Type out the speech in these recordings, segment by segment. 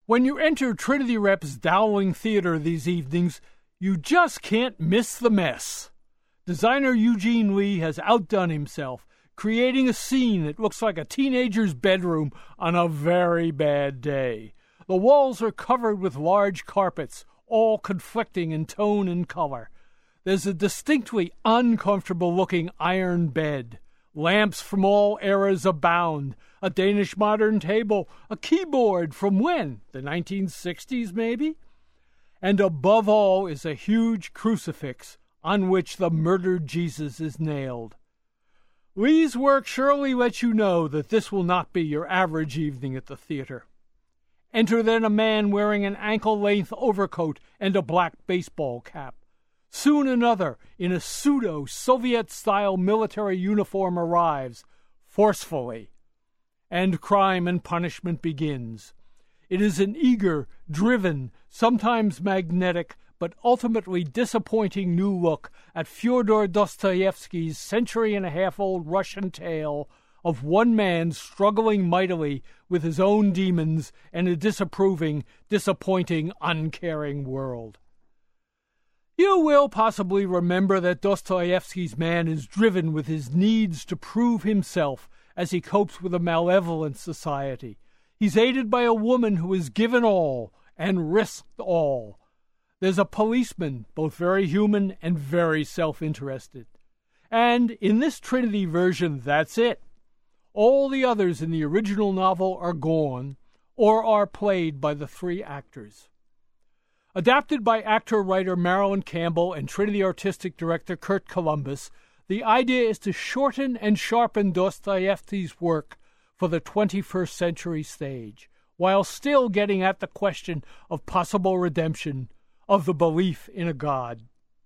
When you enter Trinity Rep's Dowling Theater these evenings, you just can't miss the mess. Designer Eugene Lee has outdone himself, creating a scene that looks like a teenager's bedroom on a very bad day. The walls are covered with large carpets, all conflicting in tone and color. There's a distinctly uncomfortable-looking iron bed. Lamps from all eras abound, a Danish modern table, a keyboard from when? The 1960s, maybe? And above all is a huge crucifix on which the murdered Jesus is nailed. Lee's work surely lets you know that this will not be your average evening at the theater. Enter then a man wearing an ankle-length overcoat and a black baseball cap. Soon another, in a pseudo-Soviet-style military uniform, arrives, forcefully. And Crime and Punishment begins. It is an eager, driven, sometimes magnetic, but ultimately disappointing new look at Fyodor Dostoevsky's century-and-a-half-old Russian tale of one man struggling mightily with his own demons and a disapproving, disappointing, uncaring world. You will possibly remember that Dostoevsky's man is driven with his needs to prove himself as he copes with a malevolent society. He's aided by a woman who has given all and risked all. There's a policeman, both very human and very self-interested. And in this Trinity version, that's it. All the others in the original novel are gone or are played by the three actors. Adapted by actor-writer Marilyn Campbell and Trinity artistic director Kurt Columbus, the idea is to shorten and sharpen Dostoevsky's work for the 21st century stage, while still getting at the question of possible redemption, of the belief in a God.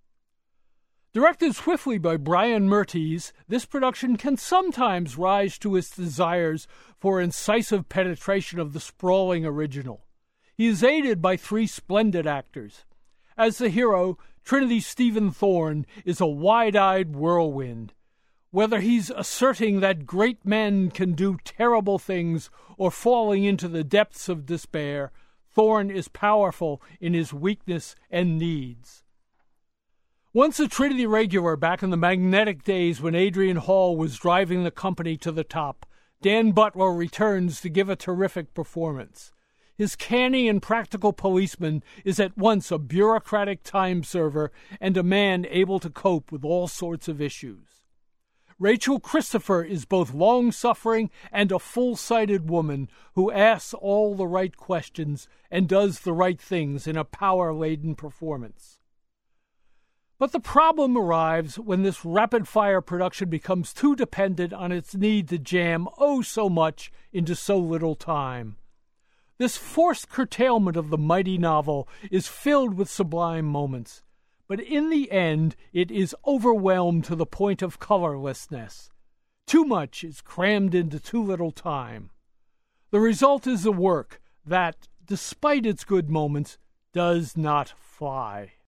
Directed swiftly by Brian Mertes, this production can sometimes rise to its desires for incisive penetration of the sprawling original. He is aided by three splendid actors. As the hero, Trinity Stephen Thorne is a wide-eyed whirlwind. Whether he's asserting that great men can do terrible things or falling into the depths of despair, Thorne is powerful in his weakness and needs. Once a Trinity regular back in the magnetic days when Adrian Hall was driving the company to the top, Dan Butler returns to give a terrific performance. His canny and practical policeman is at once a bureaucratic time server and a man able to cope with all sorts of issues. Rachel Christopher is both long-suffering and a full-sighted woman who asks all the right questions and does the right things in a power-laden performance. But the problem arrives when this rapid-fire production becomes too dependent on its need to jam so much into so little time. This forced curtailment of the mighty novel is filled with sublime moments, but in the end it is overwhelmed to the point of colorlessness. Too much is crammed into too little time. The result is a work that, despite its good moments, does not fly.